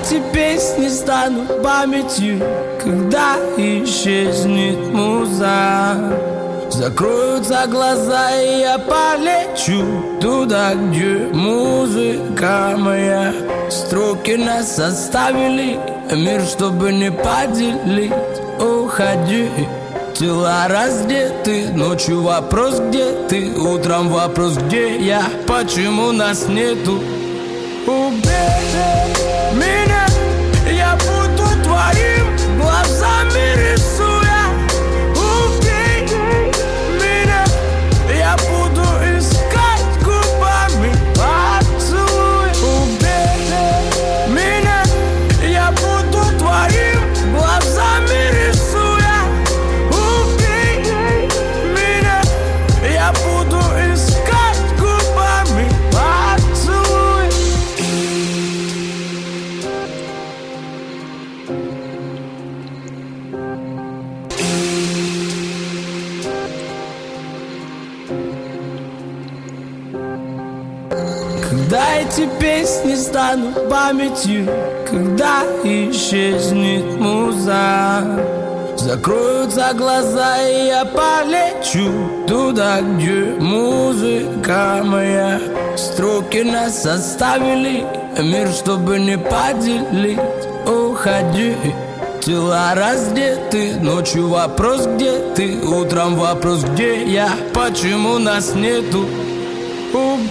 эти песни станут памятью, когда исчезнет муза. Закроются глаза, и я полечу туда, где музыка моя. Строки нас оставили, мир, чтобы не поделить. Уходи, тела раздеты, ночью вопрос, где ты, утром вопрос, где я, почему нас нету. Убей меня, я буду твоим глазами рисуя. Убей меня, я буду искать губами поцелуй. Убей меня, я буду твоим глазами рисуя. Убей меня, я буду искать губами поцелуй. Когда эти песни станут памятью, когда исчезнет муза. Закроются глаза, и я полечу туда, где музыка моя. Строки нас оставили, мир, чтобы не поделить. Уходи, тела раздеты, ночью вопрос, где ты, утром вопрос, где я, почему нас нету.